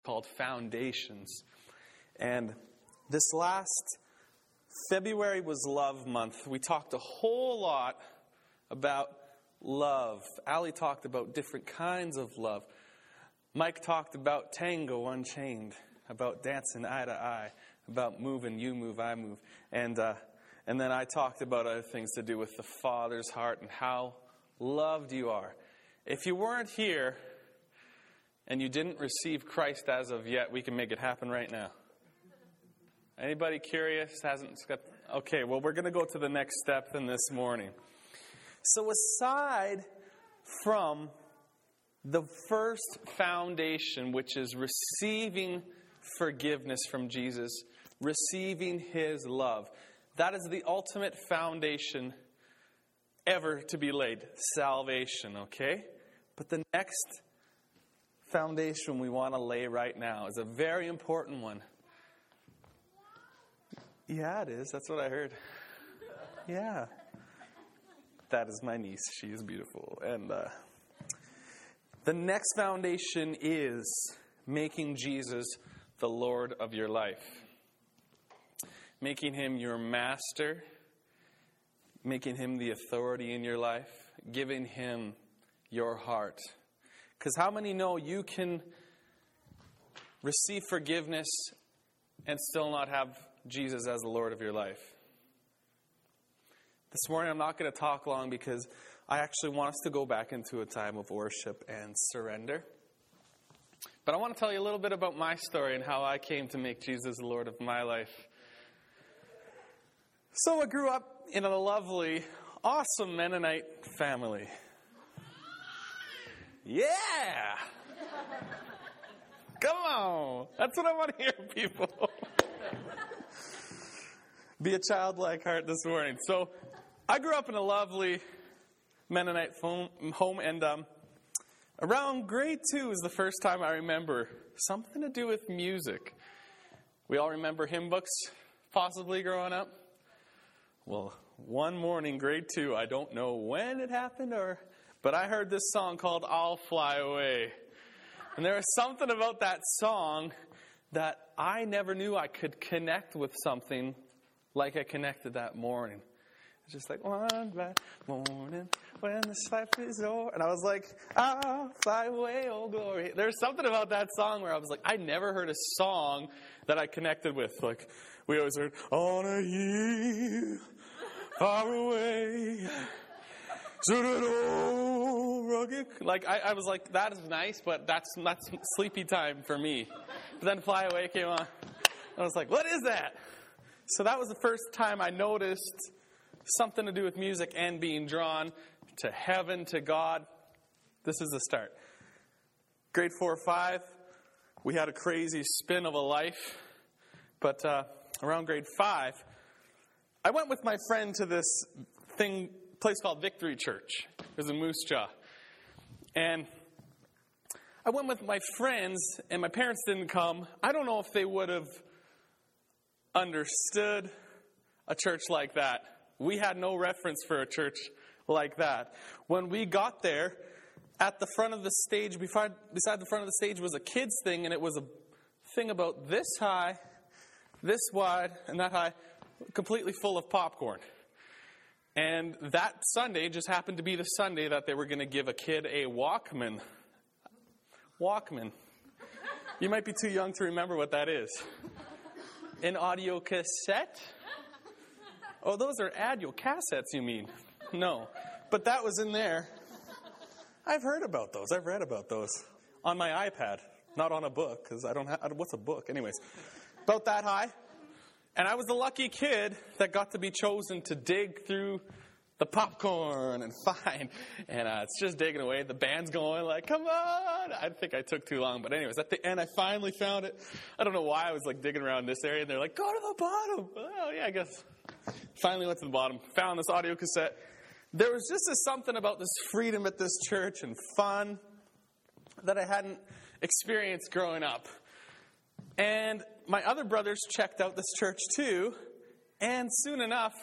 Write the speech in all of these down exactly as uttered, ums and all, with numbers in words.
called Foundations. And this last February was Love Month. We talked a whole lot about love. Allie talked about different kinds of love. Mike talked about Tango Unchained, about dancing eye to eye, about moving, you move, I move. And uh, and then I talked about other things to do with the Father's heart and how loved you are. If you weren't here and you didn't receive Christ as of yet, we can make it happen right now. Anybody curious? Hasn't got, okay, well, we're going to go to the next step then this morning. So aside from the first foundation, which is receiving forgiveness from Jesus, receiving His love, that is the ultimate foundation ever to be laid, salvation, okay? But the next foundation we want to lay right now is a very important one. Yeah, it is. That's what I heard. Yeah. That is my niece. She is beautiful. And uh, the next foundation is making Jesus the Lord of your life. Making Him your master. Making Him the authority in your life. Giving Him your heart. Because how many know you can receive forgiveness and still not have Jesus as the Lord of your life? This morning I'm not going to talk long because I actually want us to go back into a time of worship and surrender. But I want to tell you a little bit about my story and how I came to make Jesus the Lord of my life. So I grew up in a lovely, awesome Mennonite family. Yeah! Come on! That's what I want to hear, people. Be a childlike heart this morning. So, I grew up in a lovely Mennonite home, and um, around grade two is the first time I remember something to do with music. We all remember hymn books, possibly growing up. Well, one morning, grade two, I don't know when it happened, or but I heard this song called "I'll Fly Away," and there was something about that song that I never knew I could connect with something like I connected that morning. It's just like, one bright morning when this life is over. And I was like, I'll fly away, oh glory. There's something about that song where I was like, I never heard a song that I connected with. Like, we always heard, on a hill, far away, so that old rugged. Like, I, I was like, that is nice, but that's, that's sleepy time for me. But then Fly Away came on. I was like, what is that? So that was the first time I noticed something to do with music and being drawn to heaven, to God. This is the start. Grade four or five, we had a crazy spin of a life. But uh, around grade five, I went with my friend to this thing, place called Victory Church. It was in Moose Jaw. And I went with my friends, and my parents didn't come. I don't know if they would have understood a church like that. We had no reference for a church like that. When we got there, at the front of the stage, beside, beside the front of the stage was a kids thing, and it was a thing about this high, this wide, and that high, completely full of popcorn. And that Sunday just happened to be the Sunday that they were going to give a kid a Walkman. Walkman. You might be too young to remember what that is. An audio cassette? Oh, those are audio cassettes, you mean? No. But that was in there. I've heard about those. I've read about those. On my iPad. Not on a book, because I don't have... What's a book? Anyways. About that high. And I was the lucky kid that got to be chosen to dig through the popcorn and find. And uh, it's just digging away. The band's going like, come on. I think I took too long. But anyways, at the end, I finally found it. I don't know why I was like digging around this area. And they're like, go to the bottom. Oh, yeah, I guess. Finally went to the bottom. Found this audio cassette. There was just a, something about this freedom at this church and fun that I hadn't experienced growing up. And my other brothers checked out this church too. And soon enough,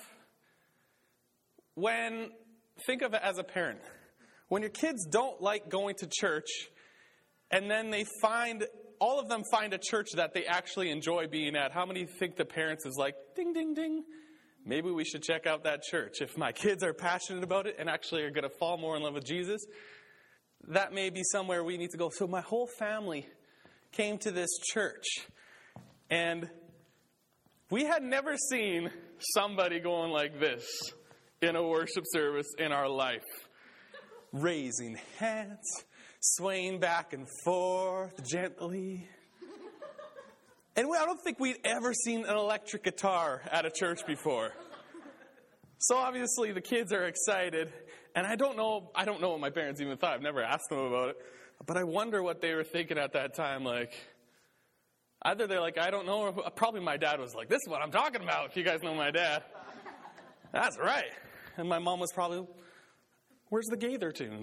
when, think of it as a parent. When your kids don't like going to church, and then they find all of them find a church that they actually enjoy being at. How many think the parents is like, ding, ding, ding, maybe we should check out that church. If my kids are passionate about it and actually are going to fall more in love with Jesus, that may be somewhere we need to go. So my whole family came to this church, and we had never seen somebody going like this in a worship service in our life. Raising hands, swaying back and forth gently. And I don't think we'd ever seen an electric guitar at a church before. So obviously the kids are excited. And I don't know, I don't know what my parents even thought. I've never asked them about it. But I wonder what they were thinking at that time. Like, either they're like, I don't know. Or probably my dad was like, this is what I'm talking about. If you guys know my dad. That's right. And my mom was probably, where's the Gaither tunes?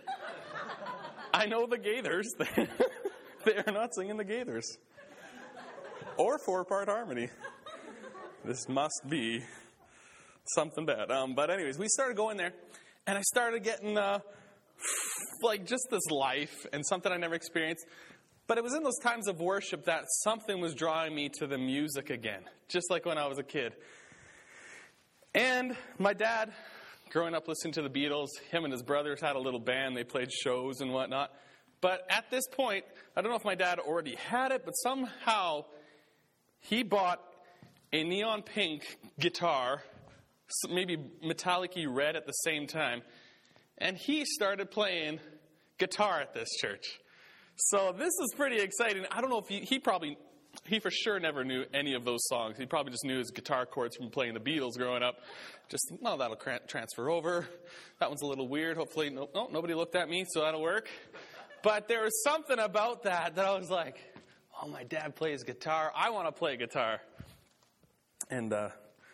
I know the Gaithers. They are not singing the Gaithers. Or four-part harmony. This must be something bad. Um, but anyways, we started going there. And I started getting, uh, like, just this life and something I never experienced. But it was in those times of worship that something was drawing me to the music again. Just like when I was a kid. And my dad, growing up listening to the Beatles, him and his brothers had a little band. They played shows and whatnot. But at this point, I don't know if my dad already had it, but somehow he bought a neon pink guitar, maybe metallic-y red at the same time, and he started playing guitar at this church. So this is pretty exciting. I don't know if he, he probably, he for sure never knew any of those songs. He probably just knew his guitar chords from playing the Beatles growing up. Just, well, that'll transfer over. That one's a little weird. Hopefully, no, no, nobody looked at me, so that'll work. But there was something about that that I was like, oh, my dad plays guitar. I want to play guitar. And uh,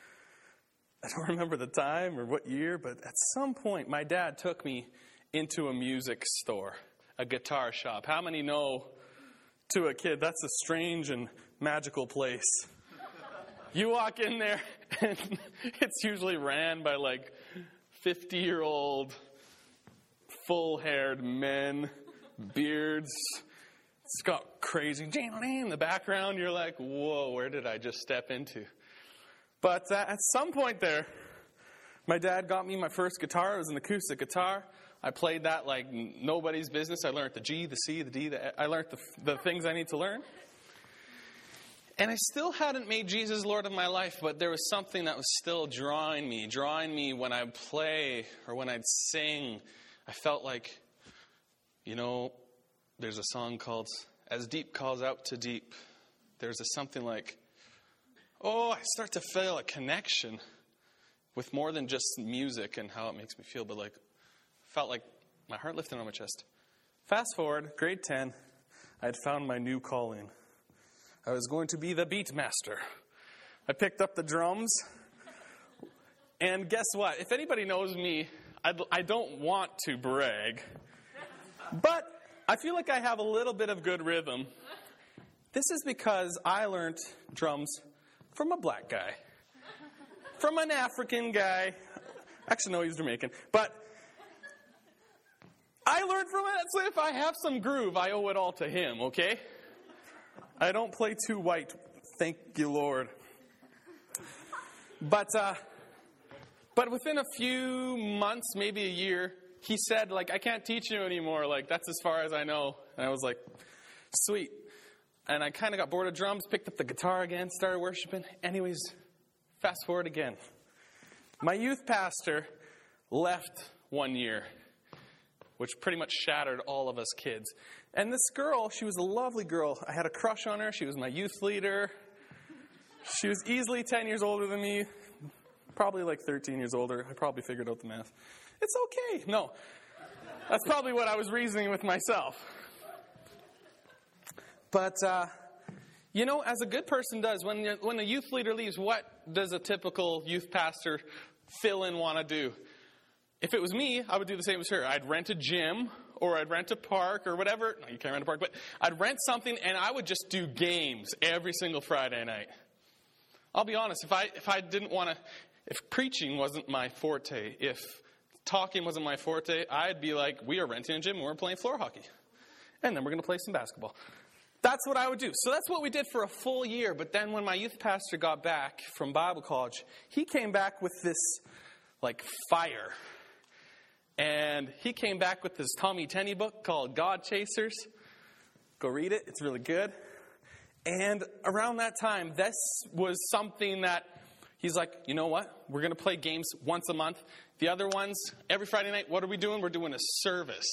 I don't remember the time or what year, but at some point, my dad took me into a music store, a guitar shop. How many know, to a kid, that's a strange and magical place? You walk in there, and it's usually ran by like fifty-year-old, full-haired men, beards. It's got crazy in the background. You're like, whoa, where did I just step into? But uh, at some point there, my dad got me my first guitar. It was an acoustic guitar. I played that like nobody's business. I learned the G, the C, the D. The, I learned the, the things I need to learn. And I still hadn't made Jesus Lord of my life, but there was something that was still drawing me, drawing me when I'd play or when I'd sing. I felt like, you know, there's a song called As Deep Calls Out to Deep. There's a something like, oh, I start to feel a connection with more than just music and how it makes me feel, but like, felt like my heart lifted on my chest. Fast forward, grade ten, I had found my new calling. I was going to be the beat master. I picked up the drums, and guess what? If anybody knows me, I'd, I don't want to brag, but I feel like I have a little bit of good rhythm. This is because I learned drums from a black guy, from an African guy. Actually, no, he's Jamaican, but I learned from it, so if I have some groove, I owe it all to him, okay? I don't play too white, thank you, Lord. But, uh, but within a few months, maybe a year, he said, like, I can't teach you anymore. Like, that's as far as I know. And I was like, sweet. And I kind of got bored of drums, picked up the guitar again, started worshiping. Anyways, fast forward again. My youth pastor left one year, which pretty much shattered all of us kids. And this girl, she was a lovely girl. I had a crush on her. She was my youth leader. She was easily ten years older than me, probably like thirteen years older. I probably figured out the math. It's okay. No, that's probably what I was reasoning with myself. But, uh, you know, as a good person does, when, when the youth leader leaves, what does a typical youth pastor fill-in want to do? If it was me, I would do the same as her. I'd rent a gym, or I'd rent a park, or whatever. No, you can't rent a park, but I'd rent something, and I would just do games every single Friday night. I'll be honest, if I if I didn't want to, if preaching wasn't my forte, if talking wasn't my forte, I'd be like, we are renting a gym, and we're playing floor hockey. And then we're going to play some basketball. that's what I would do. So that's what we did for a full year. But then when my youth pastor got back from Bible college, he came back with this, like, fire. And he came back with this Tommy Tenney book called God Chasers. Go read it. It's really good. And around that time, this was something that he's like, you know what? We're going to play games once a month. The other ones, every Friday night, what are we doing? We're doing a service.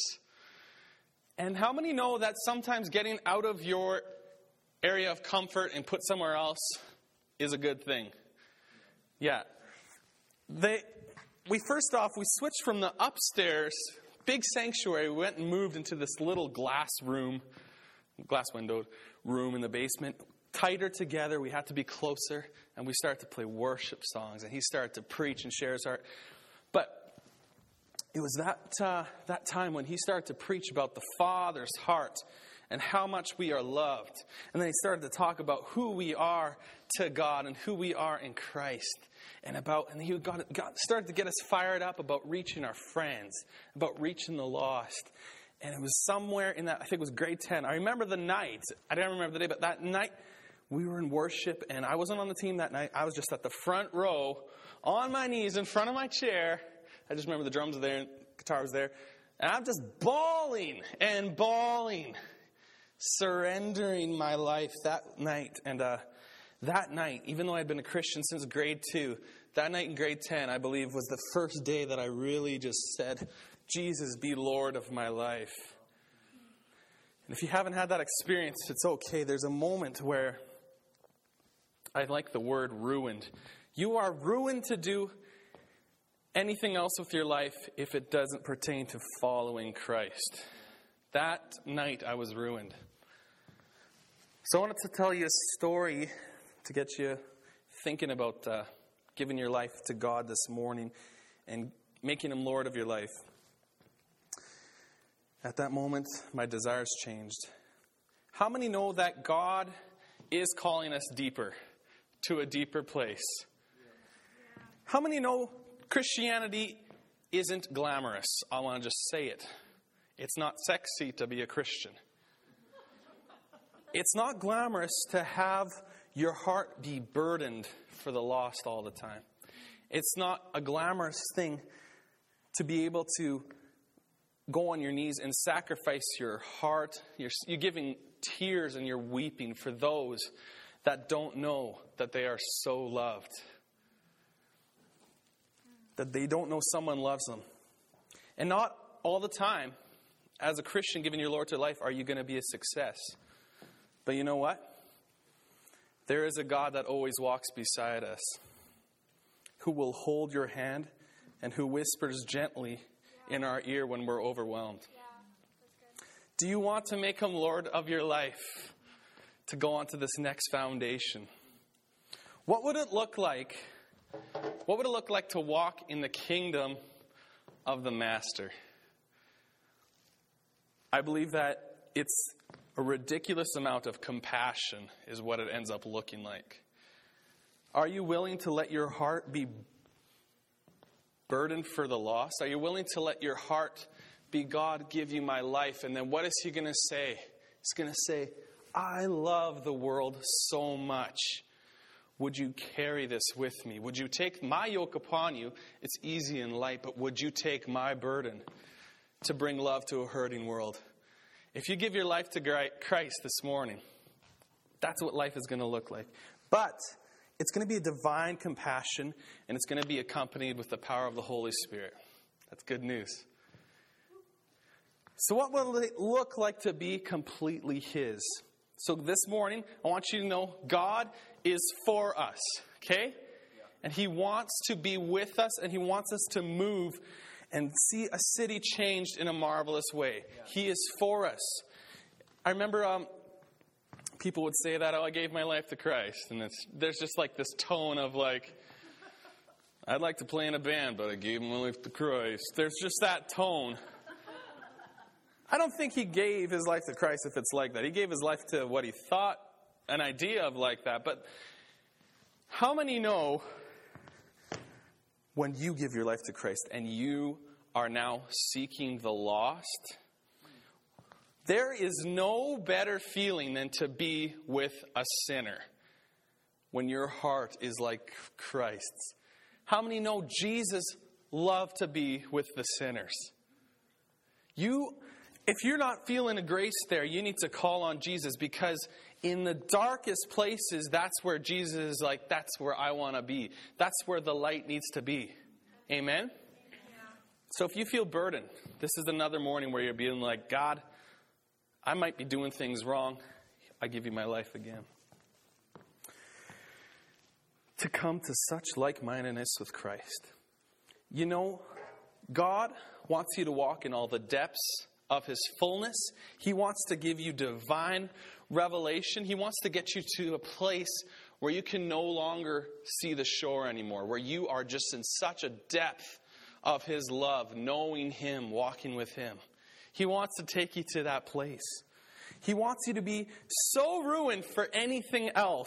And how many know that sometimes getting out of your area of comfort and put somewhere else is a good thing? Yeah. They, we first off, we switched from the upstairs, big sanctuary. We went and moved into this little glass room, glass windowed room in the basement. Tighter together. We had to be closer. And we started to play worship songs. And he started to preach and share his heart. But it was that uh, that time when he started to preach about the Father's heart and how much we are loved. And then he started to talk about who we are to God and who we are in Christ. And about and he got, got started to get us fired up about reaching our friends, about reaching the lost. And it was somewhere in that, I think it was grade ten. I remember the night. I don't remember the day, but that night we were in worship. And I wasn't on the team that night. I was just at the front row on my knees in front of my chair. I just remember the drums were there and guitar was there. And I'm just bawling and bawling, surrendering my life that night. And uh, that night, even though I'd been a Christian since grade two, that night in grade ten, I believe, was the first day that I really just said, Jesus, be Lord of my life. And if you haven't had that experience, it's okay. There's a moment where I like the word ruined. You are ruined to do anything else with your life if it doesn't pertain to following Christ. That night I was ruined. So I wanted to tell you a story to get you thinking about uh, giving your life to God this morning and making Him Lord of your life. At that moment, my desires changed. How many know that God is calling us deeper, to a deeper place? How many know Christianity isn't glamorous? I want to just say it. It's not sexy to be a Christian. It's not glamorous to have your heart be burdened for the lost all the time. It's not a glamorous thing to be able to go on your knees and sacrifice your heart. You're, you're giving tears and you're weeping for those that don't know that they are so loved. That they don't know someone loves them. And not all the time, as a Christian giving your Lord to life, are you going to be a success. But you know what? There is a God that always walks beside us, who will hold your hand and who whispers gently in our ear when we're overwhelmed. Do you want to make Him Lord of your life, to go on to this next foundation? What would it look like? What would it look like to walk in the kingdom of the Master? I believe that it's a ridiculous amount of compassion is what it ends up looking like. Are you willing to let your heart be burdened for the lost? Are you willing to let your heart be, God, give you my life? And then what is He going to say? He's going to say, I love the world so much. Would you carry this with me? Would you take my yoke upon you? It's easy and light, but would you take my burden to bring love to a hurting world? If you give your life to Christ this morning, that's what life is going to look like. But it's going to be a divine compassion, and it's going to be accompanied with the power of the Holy Spirit. That's good news. So what will it look like to be completely His? So this morning, I want you to know God is for us, okay? Yeah. And He wants to be with us, and He wants us to move and see a city changed in a marvelous way. Yeah. He is for us. I remember um, people would say that, oh, I gave my life to Christ. And it's, there's just like this tone of like, I'd like to play in a band, but I gave my life to Christ. There's just that tone. I don't think he gave his life to Christ if it's like that. He gave his life to what he thought, an idea of like that. But how many know when you give your life to Christ and you are now seeking the lost, There is no better feeling than to be with a sinner when your heart is like Christ's. How many know Jesus loved to be with the sinners? You, if you're not feeling a grace there, you need to call on Jesus, because in the darkest places, that's where Jesus is like, that's where I want to be. That's where the light needs to be. Amen? So if you feel burdened, this is another morning where you're being like, God, I might be doing things wrong. I give you my life again. To come to such like-mindedness with Christ. You know, God wants you to walk in all the depths of His fullness. He wants to give you divine revelation. He wants to get you to a place where you can no longer see the shore anymore, where you are just in such a depth of His love, knowing Him, walking with Him. He wants to take you to that place. He wants you to be so ruined for anything else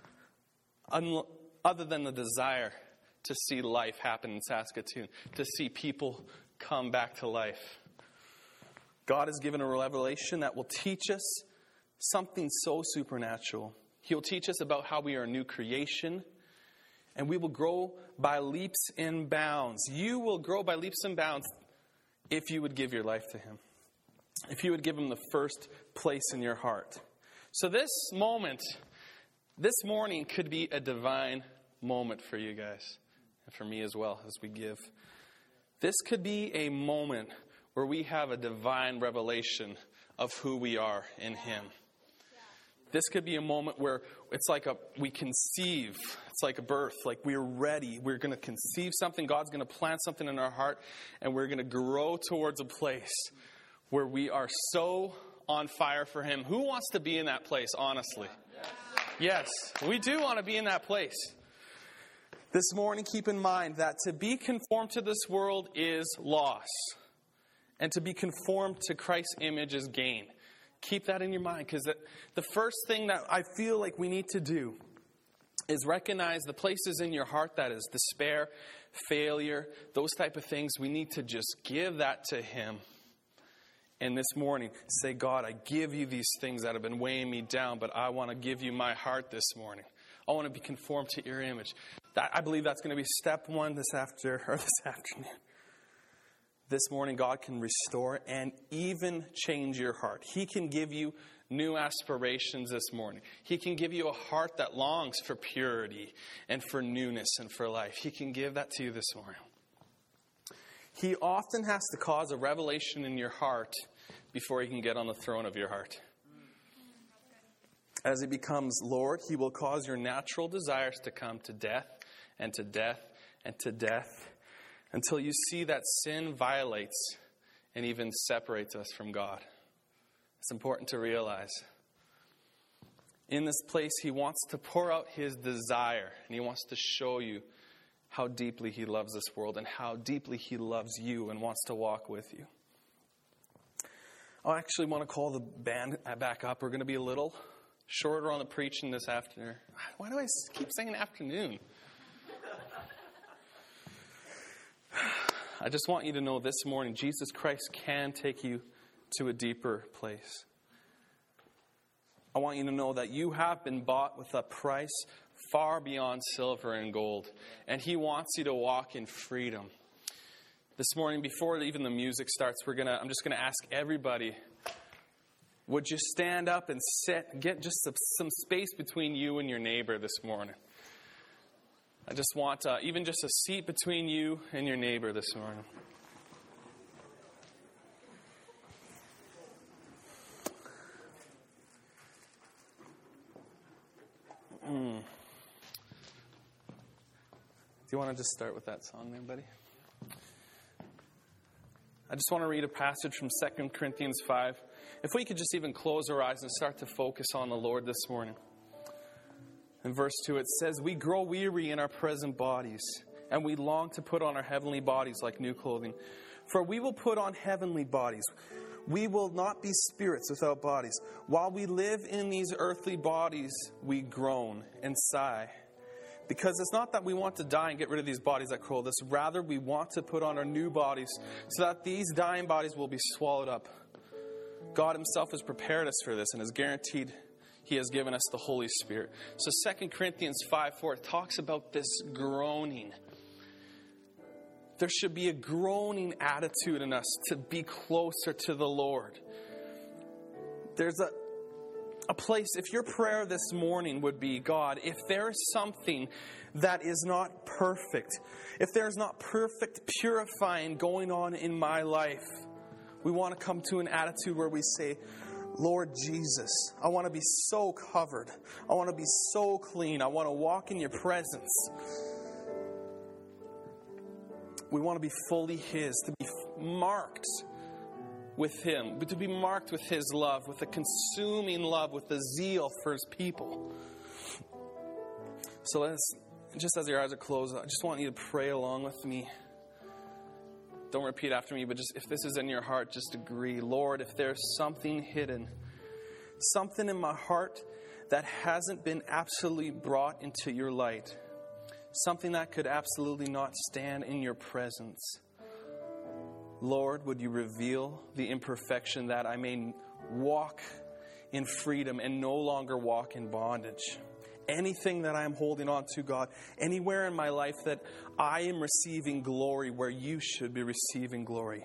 other than the desire to see life happen in Saskatoon, to see people come back to life. God has given a revelation that will teach us something so supernatural. He'll teach us about how we are a new creation, and we will grow by leaps and bounds. You will grow by leaps and bounds if you would give your life to Him. If you would give Him the first place in your heart. So this moment, this morning could be a divine moment for you guys. And for me as well, as we give. This could be a moment where we have a divine revelation of who we are in Him. This could be a moment where it's like a we conceive. It's like a birth. Like we're ready. We're going to conceive something. God's going to plant something in our heart. And we're going to grow towards a place where we are so on fire for Him. Who wants to be in that place, honestly? Yes, we do want to be in that place. This morning, keep in mind that to be conformed to this world is loss. And to be conformed to Christ's image is gain. Keep that in your mind, because the first thing that I feel like we need to do is recognize the places in your heart that is despair, failure, those type of things. We need to just give that to Him. And this morning, say, God, I give you these things that have been weighing me down, but I want to give you my heart this morning. I want to be conformed to your image. That, I believe that's going to be step one this after or this afternoon. This morning, God can restore and even change your heart. He can give you new aspirations this morning. He can give you a heart that longs for purity and for newness and for life. He can give that to you this morning. He often has to cause a revelation in your heart before He can get on the throne of your heart. As He becomes Lord, He will cause your natural desires to come to death and to death and to death until you see that sin violates and even separates us from God. It's important to realize. In this place, He wants to pour out His desire, and He wants to show you how deeply He loves this world and how deeply He loves you and wants to walk with you. I actually want to call the band back up. We're going to be a little shorter on the preaching this afternoon. Why do I keep saying afternoon? I just want you to know this morning, Jesus Christ can take you to a deeper place. I want you to know that you have been bought with a price far beyond silver and gold. And He wants you to walk in freedom. This morning, before even the music starts, we're gonna. I'm just going to ask everybody, would you stand up and sit, get just some, some space between you and your neighbor this morning? I just want uh, even just a seat between you and your neighbor this morning. Mm. Do you want to just start with that song there, buddy? I just want to read a passage from Second Corinthians five. If we could just even close our eyes and start to focus on the Lord this morning. In verse two, it says, "We grow weary in our present bodies, and we long to put on our heavenly bodies like new clothing. For we will put on heavenly bodies. We will not be spirits without bodies. While we live in these earthly bodies, we groan and sigh. Because it's not that we want to die and get rid of these bodies that clothe us. Rather, we want to put on our new bodies so that these dying bodies will be swallowed up God himself has prepared us for this and has guaranteed he has given us the Holy Spirit. So Second Corinthians five four talks about this groaning. There should be a groaning attitude in us to be closer to the Lord. There's a, a place, if your prayer this morning would be, God, if there is something that is not perfect, if there is not perfect purifying going on in my life, we want to come to an attitude where we say, Lord Jesus, I want to be so covered. I want to be so clean. I want to walk in your presence. We want to be fully his, to be marked with him, but to be marked with his love, with a consuming love, with a zeal for his people. So let's, just as your eyes are closed, I just want you to pray along with me. Don't repeat after me, but just if this is in your heart, just agree. Lord, if there's something hidden, something in my heart that hasn't been absolutely brought into your light, something that could absolutely not stand in your presence, Lord, would you reveal the imperfection that I may walk in freedom and no longer walk in bondage. Anything that I am holding on to, God, anywhere in my life that I am receiving glory where you should be receiving glory.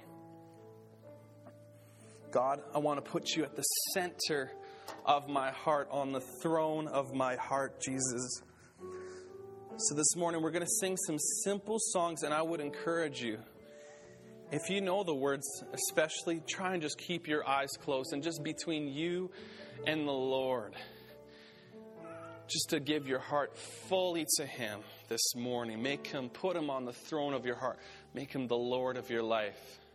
God, I want to put you at the center of my heart, on the throne of my heart, Jesus. So this morning we're going to sing some simple songs, and I would encourage you, if you know the words especially, try and just keep your eyes closed and just between you and the Lord, just to give your heart fully to him this morning. Make him, put him on the throne of your heart. Make him the Lord of your life.